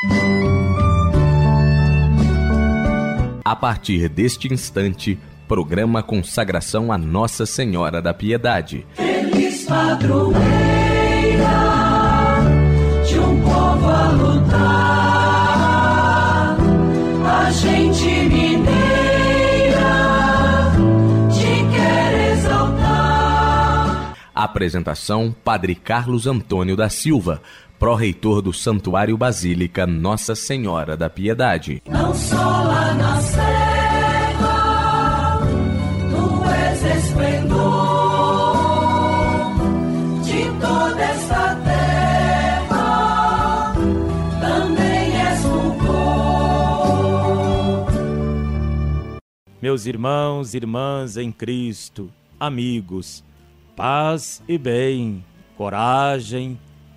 A partir deste instante, programa Consagração a Nossa Senhora da Piedade. Feliz padroeira de um povo a lutar, a gente mineira te quer exaltar. Apresentação: Padre Carlos Antônio da Silva, pró-reitor do Santuário Basílica Nossa Senhora da Piedade. Não só lá na serra, tu és esplendor de toda esta terra, também és fulgor. Meus irmãos e irmãs em Cristo, amigos, paz e bem, coragem,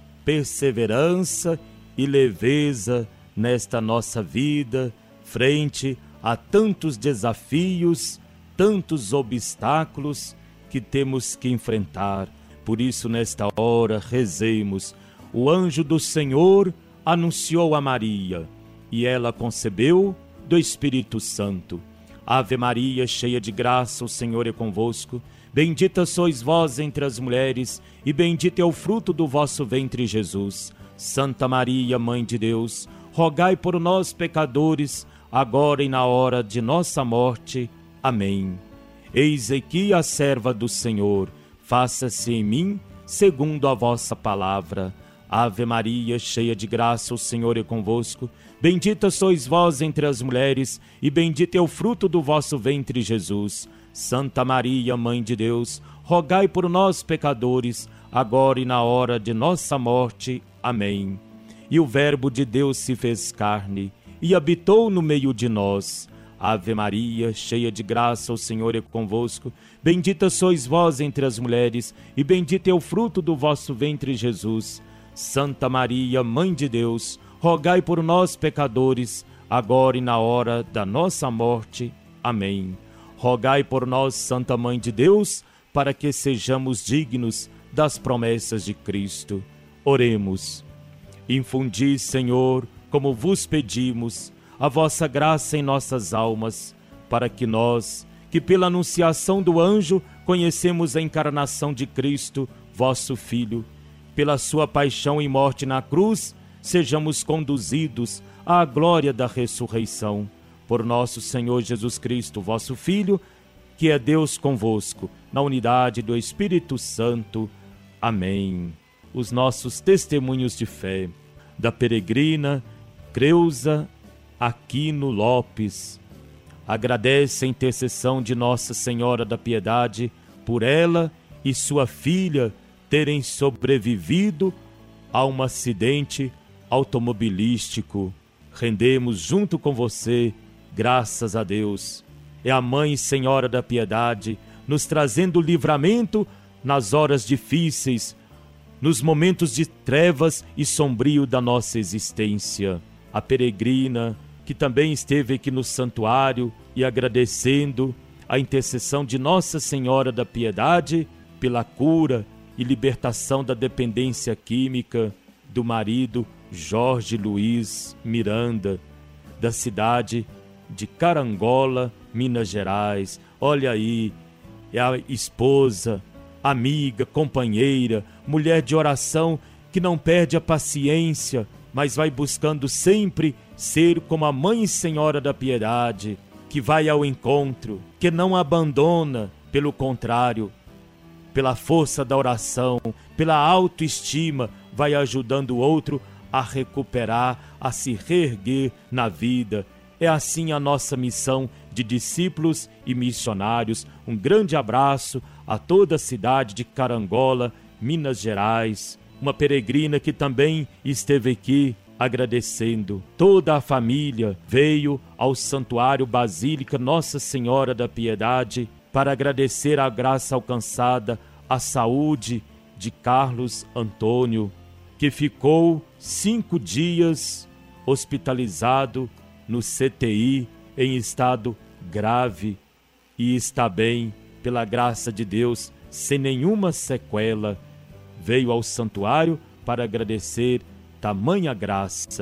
perseverança e leveza nesta nossa vida, frente a tantos desafios, tantos obstáculos que temos que enfrentar. Por isso, nesta hora, rezemos. O anjo do Senhor anunciou a Maria, e ela concebeu do Espírito Santo. Ave Maria, cheia de graça, o Senhor é convosco. Bendita sois vós entre as mulheres, e bendito é o fruto do vosso ventre, Jesus. Santa Maria, Mãe de Deus, rogai por nós, pecadores, agora e na hora de nossa morte. Amém. Eis aqui a serva do Senhor, faça-se em mim segundo a vossa palavra. Ave Maria, cheia de graça, o Senhor é convosco. Bendita sois vós entre as mulheres, e bendito é o fruto do vosso ventre, Jesus. Santa Maria, Mãe de Deus, rogai por nós, pecadores, agora e na hora de nossa morte. Amém. E o Verbo de Deus se fez carne e habitou no meio de nós. Ave Maria, cheia de graça, o Senhor é convosco. Bendita sois vós entre as mulheres, e bendito é o fruto do vosso ventre, Jesus. Santa Maria, Mãe de Deus, rogai por nós, pecadores, agora e na hora da nossa morte. Amém. Rogai por nós, Santa Mãe de Deus, para que sejamos dignos das promessas de Cristo. Oremos. Infundi, Senhor, como vos pedimos, a vossa graça em nossas almas, para que nós, que pela anunciação do anjo conhecemos a encarnação de Cristo, vosso Filho, pela sua paixão e morte na cruz, sejamos conduzidos à glória da ressurreição. Por nosso Senhor Jesus Cristo, vosso Filho, que é Deus convosco, na unidade do Espírito Santo. Amém. Os nossos testemunhos de fé, da peregrina Creuza Aquino Lopes. Agradece a intercessão de Nossa Senhora da Piedade por ela e sua filha terem sobrevivido a um acidente automobilístico. Rendemos junto com você, graças a Deus. É a Mãe Senhora da Piedade nos trazendo livramento nas horas difíceis, nos momentos de trevas e sombrio da nossa existência. A peregrina que também esteve aqui no santuário e agradecendo a intercessão de Nossa Senhora da Piedade pela cura e libertação da dependência química do marido Jorge Luiz Miranda, da cidade de Carangola, Minas Gerais. Olha aí, é a esposa, amiga, companheira, mulher de oração que não perde a paciência, mas vai buscando sempre ser como a Mãe Senhora da Piedade, que vai ao encontro, que não abandona, pelo contrário, pela força da oração, pela autoestima, vai ajudando o outro a recuperar, a se reerguer na vida. É assim a nossa missão de discípulos e missionários. Um grande abraço a toda a cidade de Carangola, Minas Gerais. Uma peregrina que também esteve aqui agradecendo. Toda a família veio ao Santuário Basílica Nossa Senhora da Piedade para agradecer a graça alcançada, a saúde de Carlos Antônio, que ficou 5 dias hospitalizado no CTI em estado grave e está bem, pela graça de Deus, sem nenhuma sequela. Veio ao santuário para agradecer tamanha graça.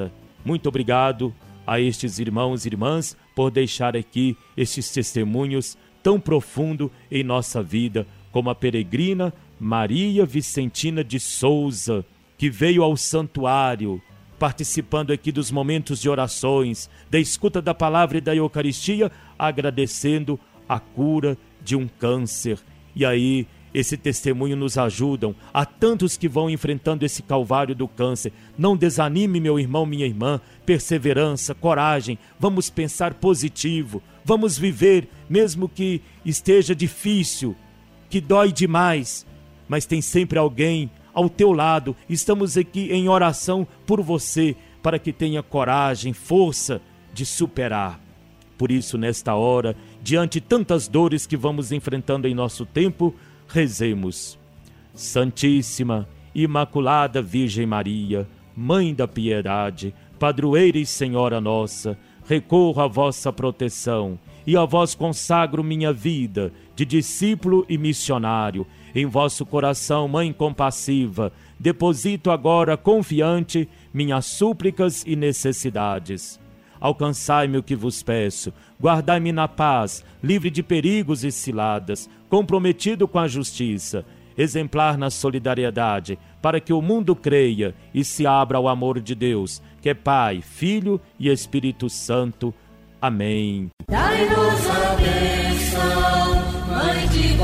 Muito obrigado a estes irmãos e irmãs por deixar aqui estes testemunhos tão profundos em nossa vida, como a peregrina Maria Vicentina de Souza, que veio ao santuário, participando aqui dos momentos de orações, da escuta da palavra e da Eucaristia, agradecendo a cura de um câncer. E aí, esse testemunho nos ajuda a tantos que vão enfrentando esse calvário do câncer. Não desanime, meu irmão, minha irmã. Perseverança, coragem. Vamos pensar positivo. Vamos viver, mesmo que esteja difícil, que dói demais. Mas tem sempre alguém ao teu lado. Estamos aqui em oração por você, para que tenha coragem, força de superar. Por isso, nesta hora, diante de tantas dores que vamos enfrentando em nosso tempo, rezemos. Santíssima, Imaculada Virgem Maria, Mãe da Piedade, Padroeira e Senhora nossa, recorro à vossa proteção e a vós consagro minha vida de discípulo e missionário. Em vosso coração, Mãe compassiva, deposito agora confiante minhas súplicas e necessidades. Alcançai-me o que vos peço, guardai-me na paz, livre de perigos e ciladas, comprometido com a justiça, exemplar na solidariedade, para que o mundo creia e se abra ao amor de Deus, que é Pai, Filho e Espírito Santo. Amém. Dai-nos a bênção, Mãe de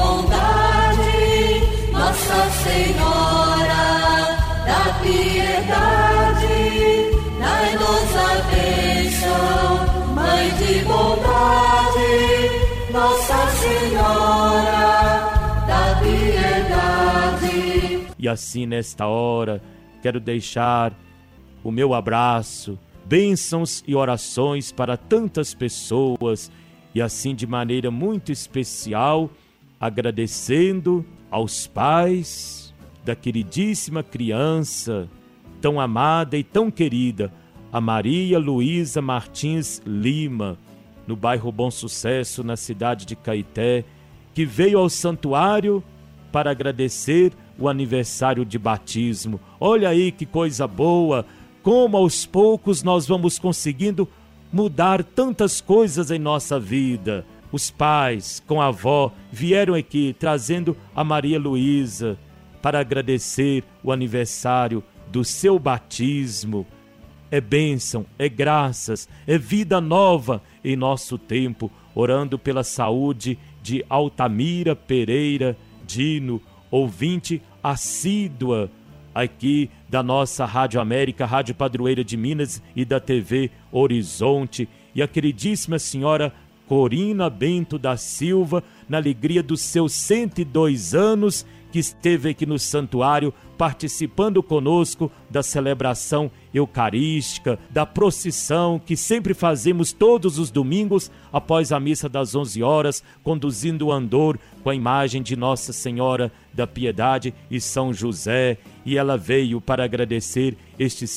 bondade, Nossa Senhora da Piedade. Dai-nos a bênção, Mãe de bondade, Nossa Senhora da Piedade. E assim, nesta hora, quero deixar o meu abraço, bênçãos e orações para tantas pessoas, e assim de maneira muito especial, agradecendo aos pais da queridíssima criança, tão amada e tão querida, a Maria Luísa Martins Lima, no bairro Bom Sucesso, na cidade de Caeté, que veio ao santuário para agradecer o aniversário de batismo. Olha aí que coisa boa, como aos poucos nós vamos conseguindo mudar tantas coisas em nossa vida. Os pais, com a avó, vieram aqui trazendo a Maria Luísa para agradecer o aniversário do seu batismo. É bênção, é graças, é vida nova em nosso tempo, orando pela saúde de Altamira Pereira Dino, ouvinte assídua aqui da nossa Rádio América, Rádio Padroeira de Minas e da TV Horizonte, e a queridíssima senhora Corina Bento da Silva, na alegria dos seus 102 anos, que esteve aqui no santuário participando conosco da celebração eucarística, da procissão que sempre fazemos todos os domingos após a missa das 11 horas, conduzindo o andor com a imagem de Nossa Senhora da Piedade e São José. E ela veio para agradecer estes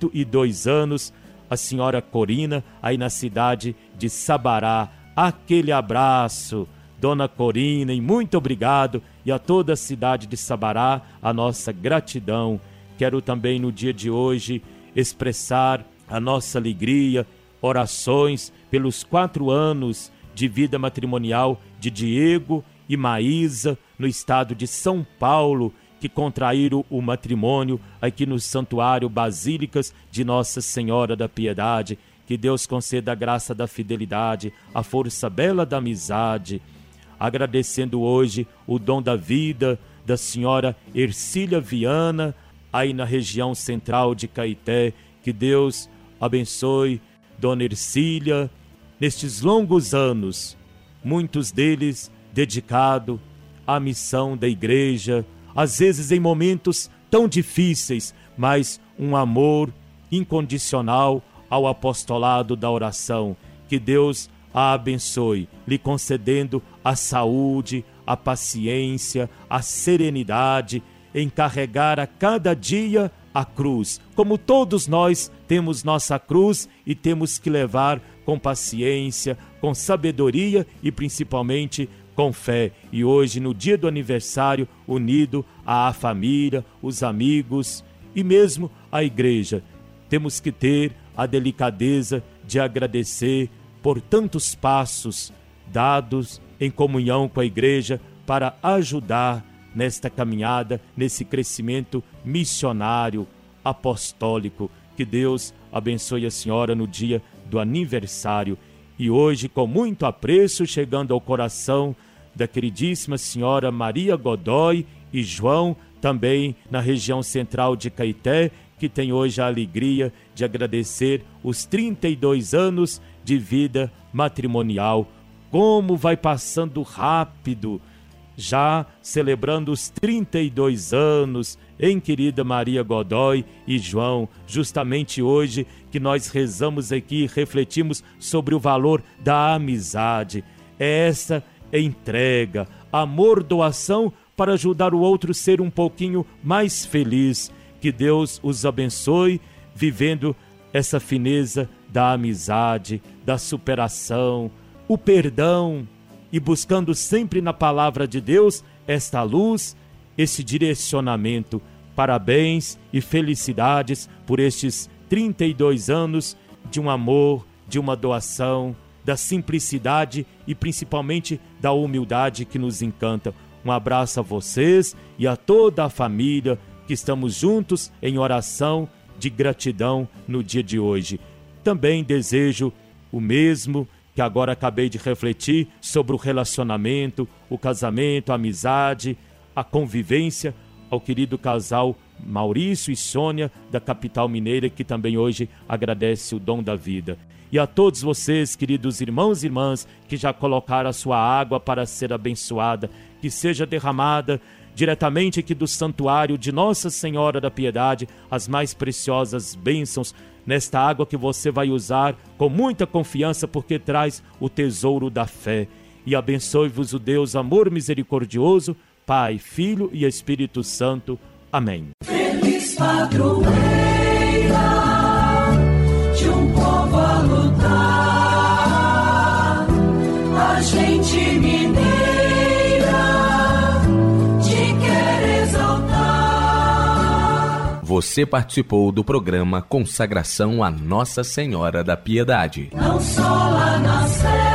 102 anos, a senhora Corina, aí na cidade de Sabará. Aquele abraço, Dona Corina, e muito obrigado, e a toda a cidade de Sabará, a nossa gratidão. Quero também no dia de hoje expressar a nossa alegria, orações pelos 4 anos de vida matrimonial de Diego e Maísa, no estado de São Paulo, que contraíram o matrimônio aqui no Santuário Basílicas de Nossa Senhora da Piedade. Que Deus conceda a graça da fidelidade, a força bela da amizade. Agradecendo hoje o dom da vida da senhora Ercília Viana, aí na região central de Caeté. Que Deus abençoe Dona Ercília nestes longos anos, muitos deles dedicados à missão da igreja, às vezes em momentos tão difíceis, mas um amor incondicional ao apostolado da oração. Que Deus a abençoe, lhe concedendo a saúde, a paciência, a serenidade em carregar a cada dia a cruz. Como todos nós temos nossa cruz e temos que levar com paciência, com sabedoria e principalmente com fé. E hoje, no dia do aniversário, unido à família, os amigos e mesmo a igreja, temos que ter a delicadeza de agradecer por tantos passos dados em comunhão com a igreja para ajudar nesta caminhada, nesse crescimento missionário, apostólico. Que Deus abençoe a senhora no dia do aniversário. E hoje, com muito apreço, chegando ao coração da queridíssima senhora Maria Godoy e João, também na região central de Caeté, que tem hoje a alegria de agradecer os 32 anos de vida matrimonial. Como vai passando rápido, já celebrando os 32 anos, em querida Maria Godoy e João, justamente hoje que nós rezamos aqui e refletimos sobre o valor da amizade. É essa entrega, amor, doação para ajudar o outro a ser um pouquinho mais feliz. Que Deus os abençoe, vivendo essa fineza da amizade, da superação, o perdão, e buscando sempre na palavra de Deus esta luz, esse direcionamento. Parabéns e felicidades por estes 32 anos de um amor, de uma doação, da simplicidade e principalmente da humildade que nos encanta. Um abraço a vocês e a toda a família que estamos juntos em oração de gratidão no dia de hoje. Também desejo o mesmo que agora acabei de refletir sobre o relacionamento, o casamento, a amizade, a convivência, ao querido casal Maurício e Sônia, da capital mineira, que também hoje agradece o dom da vida. E a todos vocês, queridos irmãos e irmãs, que já colocaram a sua água para ser abençoada, que seja derramada diretamente aqui do santuário de Nossa Senhora da Piedade, as mais preciosas bênçãos nesta água que você vai usar com muita confiança, porque traz o tesouro da fé. E abençoe-vos o Deus amor misericordioso, Pai, Filho e Espírito Santo. Amém. Feliz padroeira de um povo a lutar, a gente mineira te quer exaltar. Você participou do programa Consagração a Nossa Senhora da Piedade. Não só lá na